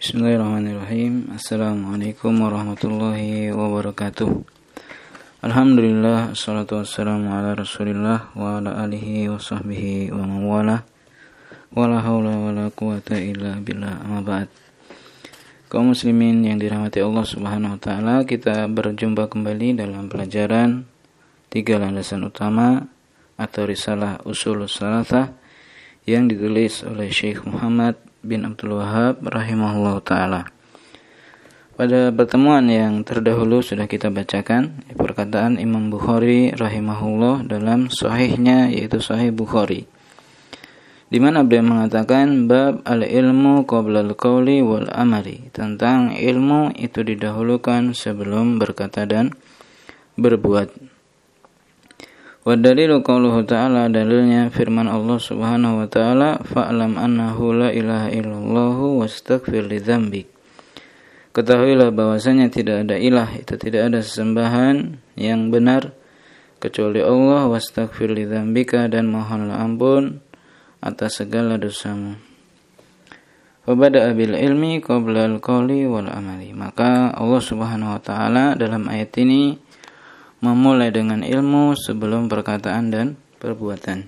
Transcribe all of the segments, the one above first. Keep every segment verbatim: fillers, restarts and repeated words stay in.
Bismillahirrahmanirrahim. Assalamualaikum warahmatullahi wabarakatuh. Alhamdulillah, assalatu wassalamu ala rasulillah wa ala alihi wa sahbihi wa mawala wa la hawla wa la quwata illa billah, amma ba'd. Kaum muslimin yang dirahmati Allah subhanahu wa ta'ala, kita berjumpa kembali dalam pelajaran tiga landasan utama atau risalah Ushulus Tsalatsah yang ditulis oleh Syekh Muhammad bin Abdul Wahhab rahimahullah ta'ala. Pada pertemuan yang terdahulu sudah kita bacakan perkataan Imam Bukhari rahimahullah dalam sahihnya, yaitu Sahih Bukhari, di mana beliau mengatakan bab al-ilmu qabla al-qawli wal amali, tentang ilmu itu didahulukan sebelum berkata dan berbuat. Wa dalilu qauluhu ta'ala, dalilnya firman Allah subhanahu wa ta'ala, fa'lam annahu la ilaha illallahu wastaghfir li dzambik. Ketahuilah bahwasanya tidak ada ilah, itu tidak ada sesembahan yang benar kecuali Allah, wastaghfir li dzambika, dan mohonlah ampun atas segala dosamu. Wa bada'a bil ilmi qabla al-qawli wal amali. Maka Allah subhanahu wa ta'ala dalam ayat ini memulai dengan ilmu sebelum perkataan dan perbuatan.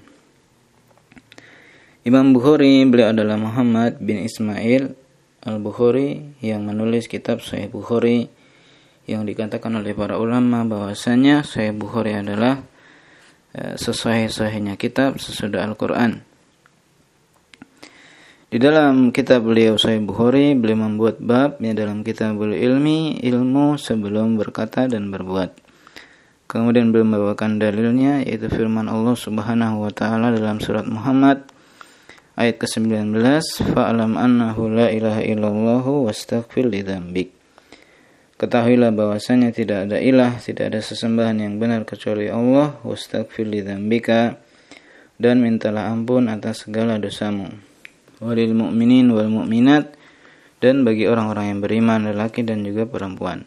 Imam Bukhari, beliau adalah Muhammad bin Ismail al-Bukhari yang menulis kitab Sahih Bukhari, yang dikatakan oleh para ulama bahwasanya Sahih Bukhari adalah e, sesahih-sahihnya kitab sesudah Al-Quran. Di dalam kitab beliau Sahih Bukhari, beliau membuat bab ya, dalam kitabul ilmi, ilmu sebelum berkata dan berbuat. Kemudian beliau membawakan dalilnya, yaitu firman Allah subhanahu wa ta'ala dalam surat Muhammad ayat ke sembilan belas, fa'alam annahu la ilaha illallahu wastaghfir li dzambik. Ketahuilah bahwasanya tidak ada ilah, tidak ada sesembahan yang benar kecuali Allah, wastaghfir li dzambika, dan mintalah ampun atas segala dosamu. Walil mu'minin wal mu'minat, dan bagi orang-orang yang beriman, lelaki dan juga perempuan.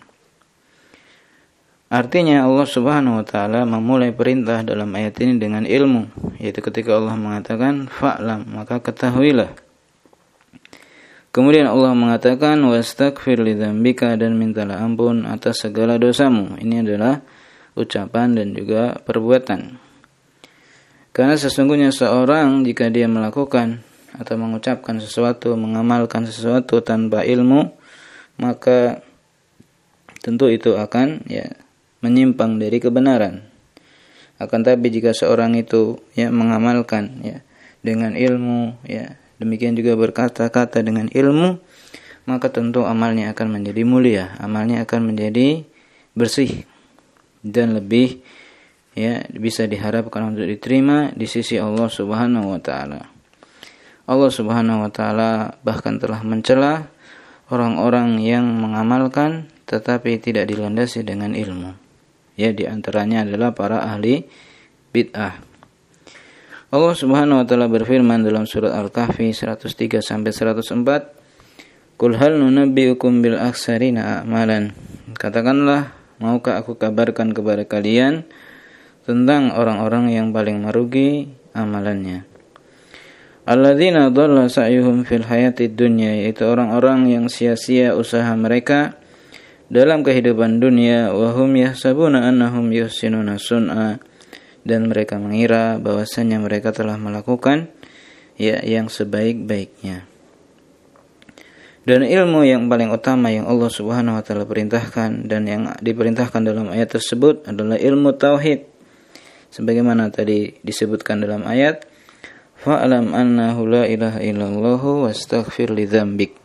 Artinya Allah subhanahu wa ta'ala memulai perintah dalam ayat ini dengan ilmu, yaitu ketika Allah mengatakan fa'lam, maka ketahuilah. Kemudian Allah mengatakan wastaghfir li dzambika, dan mintalah ampun atas segala dosamu. Ini adalah ucapan dan juga perbuatan. Karena sesungguhnya seorang jika dia melakukan atau mengucapkan sesuatu, mengamalkan sesuatu tanpa ilmu, maka tentu itu akan ya menyimpang dari kebenaran. Akan tapi jika seorang itu ya mengamalkan ya dengan ilmu, ya demikian juga berkata-kata dengan ilmu, maka tentu amalnya akan menjadi mulia, amalnya akan menjadi bersih dan lebih ya bisa diharapkan untuk diterima di sisi Allah Subhanahu wa taala. Allah Subhanahu wa taala bahkan telah mencela orang-orang yang mengamalkan tetapi tidak dilandasi dengan ilmu. Ya, di antaranya adalah para ahli bid'ah. Allah Subhanahu wa taala berfirman dalam surat Al-Kahfi seratus tiga sampai seratus empat, "Qul hal nunabbiukum bil akhsarina a'malan." Katakanlah, maukah aku kabarkan kepada kalian tentang orang-orang yang paling merugi amalannya? Alladzina dhalla sa'yuhum fil hayatid dunya, yaitu orang-orang yang sia-sia usaha mereka dalam kehidupan dunia, wahum yahsabuna annahum yuhsinuna sun'a, dan mereka mengira bahwasanya mereka telah melakukan ya yang sebaik-baiknya. Dan ilmu yang paling utama yang Allah Subhanahu wa taala perintahkan dan yang diperintahkan dalam ayat tersebut adalah ilmu tauhid. Sebagaimana tadi disebutkan dalam ayat, fa'lam annahu la ilaha illallahu wastaghfir li dzambik.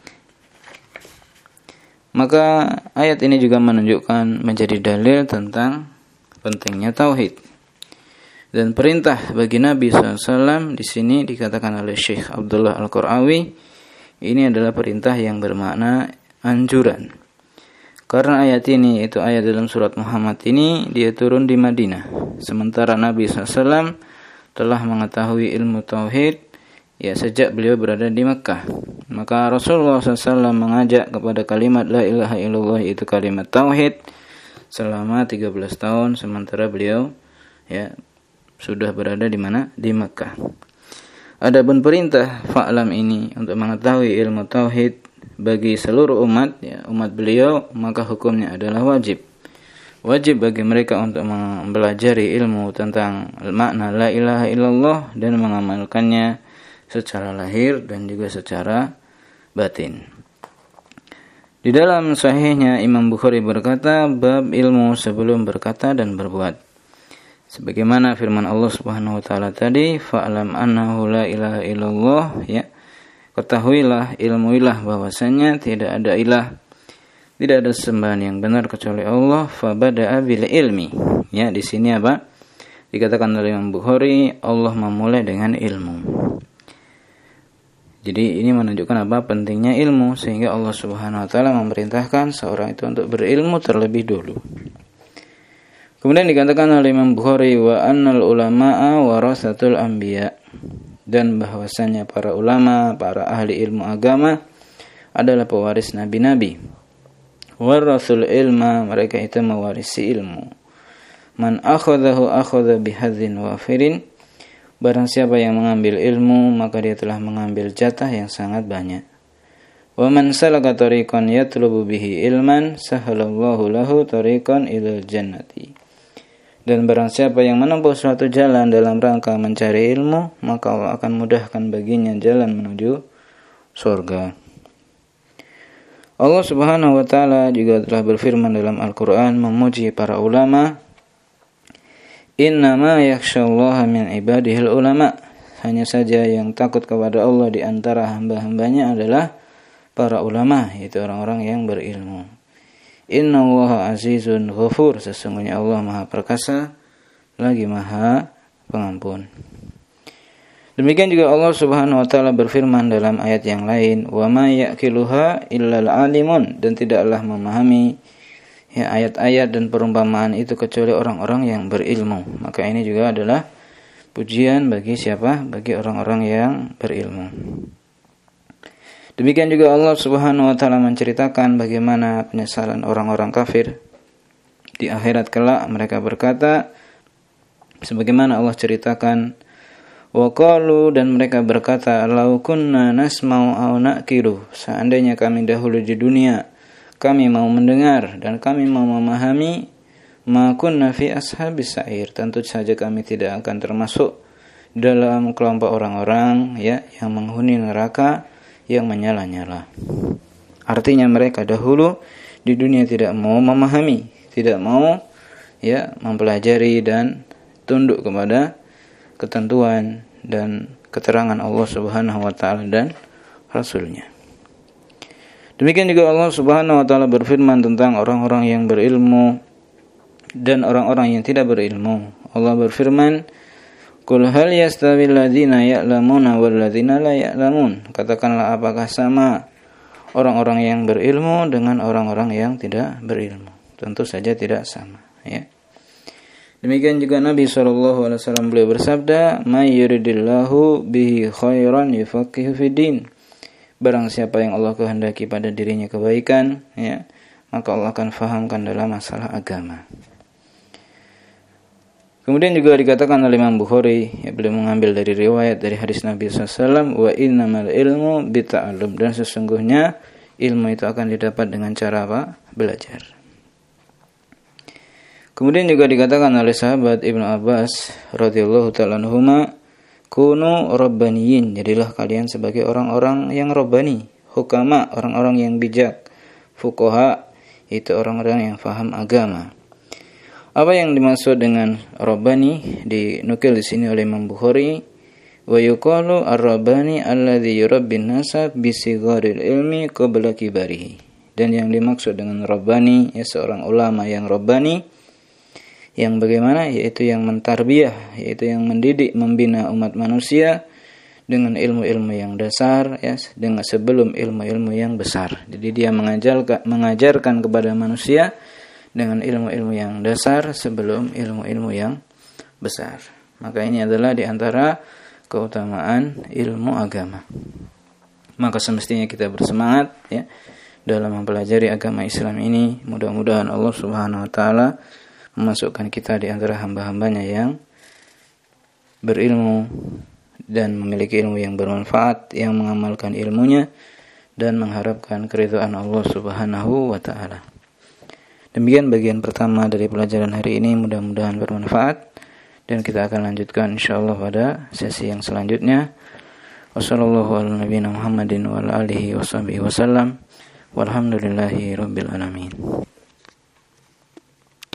Maka ayat ini juga menunjukkan menjadi dalil tentang pentingnya tauhid. Dan perintah bagi Nabi shallallahu alaihi wasallam di sini dikatakan oleh Syekh Abdullah Al-Qurawi, ini adalah perintah yang bermakna anjuran. Karena ayat ini, yaitu ayat dalam surat Muhammad ini, dia turun di Madinah. Sementara Nabi shallallahu alaihi wasallam telah mengetahui ilmu tauhid ya sejak beliau berada di Mekah. Maka Rasulullah shallallahu alaihi wasallam mengajak kepada kalimat la ilaha illallah, itu kalimat tauhid, selama tiga belas tahun sementara beliau ya sudah berada di mana? Di Mekah. Adapun perintah fa'lam ini untuk mengetahui ilmu tauhid, bagi seluruh umat, ya, umat beliau, maka hukumnya adalah wajib. Wajib bagi mereka untuk mempelajari ilmu tentang makna la ilaha illallah dan mengamalkannya secara lahir dan juga secara batin. Di dalam sahihnya Imam Bukhari berkata, bab ilmu sebelum berkata dan berbuat. Sebagaimana firman Allah Subhanahu wa taala tadi, fa'lam annahu la ilaha illallah, ya. Ketahuilah, ilmuilah bahwasanya tidak ada ilah, tidak ada sembahan yang benar kecuali Allah, fa bada'a bil ilmi. Ya, di sini apa? Dikatakan oleh Imam Bukhari, Allah memulai dengan ilmu. Jadi ini menunjukkan apa? Pentingnya ilmu, sehingga Allah Subhanahu wa taala memerintahkan seorang itu untuk berilmu terlebih dulu. Kemudian dikatakan oleh Imam Bukhari, wa annal ulama'a warasatul anbiya, dan bahwasanya para ulama, para ahli ilmu agama adalah pewaris nabi-nabi. Warasul ilma, mereka itu mewarisi ilmu. Man akhadahu akhadha bihadzin wafirin, barang siapa yang mengambil ilmu maka dia telah mengambil jatah yang sangat banyak. Wa man salaka tariqan yatlubu bihi ilman sahalallahu lahu tariqan ilal jannati. Dan barang siapa yang menempuh suatu jalan dalam rangka mencari ilmu, maka Allah akan mudahkan baginya jalan menuju surga. Allah Subhanahu wa taala juga telah berfirman dalam Al-Qur'an memuji para ulama, innama yakhsyallaha min ibadihil ulama. Hanya saja yang takut kepada Allah di antara hamba-hambanya adalah para ulama, yaitu orang-orang yang berilmu. Innallaha azizun ghafur, sesungguhnya Allah Maha Perkasa lagi Maha Pengampun. Demikian juga Allah Subhanahu wa taala berfirman dalam ayat yang lain, wa ma yaqiluha illal alimun, dan tidaklah memahami ya ayat-ayat dan perumpamaan itu kecuali orang-orang yang berilmu. Maka ini juga adalah pujian bagi siapa? Bagi orang-orang yang berilmu. Demikian juga Allah Subhanahu wa taala menceritakan bagaimana penyesalan orang-orang kafir di akhirat kelak. Mereka berkata, sebagaimana Allah ceritakan, wa qalu, dan mereka berkata, law kunna nasma'u aw naqilu, seandainya kami dahulu di dunia kami mau mendengar dan kami mau memahami, ma kunna fi ashabis sa'ir, tentu saja kami tidak akan termasuk dalam kelompok orang-orang ya yang menghuni neraka yang menyala-nyala. Artinya mereka dahulu di dunia tidak mau memahami, tidak mau ya mempelajari dan tunduk kepada ketentuan dan keterangan Allah Subhanahu wa taala dan Rasul-Nya. Demikian juga Allah Subhanahu wa taala berfirman tentang orang-orang yang berilmu dan orang-orang yang tidak berilmu. Allah berfirman, qul hal yastawil ladzina ya'lamuna wal ladzina la ya'lamun. Katakanlah, apakah sama orang-orang yang berilmu dengan orang-orang yang tidak berilmu? Tentu saja tidak sama, ya. Demikian juga Nabi sallallahu alaihi wasallam beliau bersabda, may yuridillahu bihi khairan yufaqihu fiddin. Barang siapa yang Allah kehendaki pada dirinya kebaikan, ya, maka Allah akan fahamkan dalam masalah agama. Kemudian juga dikatakan oleh Imam Bukhari, ya, beliau mengambil dari riwayat dari hadis Nabi sallallahu alaihi wasallam, wa innamal ilmu bita'allum, dan sesungguhnya ilmu itu akan didapat dengan cara apa? Belajar. Kemudian juga dikatakan oleh sahabat Ibnu Abbas radhiyallahu ta'ala anhuma, kunu rabbaniyin, jadilah kalian sebagai orang-orang yang rabbani, hukama, orang-orang yang bijak, fuqaha, itu orang-orang yang faham agama. Apa yang dimaksud dengan rabbani dinukil di sini oleh Imam Bukhari, wa yuqalu ar-rabbani alladhi yurabbin nasa bi sigharil ilmi qabla kibarihi. Dan yang dimaksud dengan rabbani, ya, seorang ulama yang rabbani, yang bagaimana? Yaitu yang mentarbiyah, yaitu yang mendidik, membina umat manusia dengan ilmu-ilmu yang dasar, ya, dengan sebelum ilmu-ilmu yang besar. Jadi dia mengajarkan mengajarkan kepada manusia dengan ilmu-ilmu yang dasar sebelum ilmu-ilmu yang besar. Maka ini adalah di antara keutamaan ilmu agama. Maka semestinya kita bersemangat, ya, dalam mempelajari agama Islam ini. Mudah-mudahan Allah Subhanahu wa taala memasukkan kita di antara hamba-hambanya yang berilmu dan memiliki ilmu yang bermanfaat, yang mengamalkan ilmunya dan mengharapkan keridhaan Allah Subhanahu wa taala. Demikian bagian pertama dari pelajaran hari ini, mudah-mudahan bermanfaat dan kita akan lanjutkan insyaallah pada sesi yang selanjutnya. Wassallallahu ala nabiyina Muhammadin wa ala alihi washabihi wasallam. Walhamdulillahi rabbil alamin.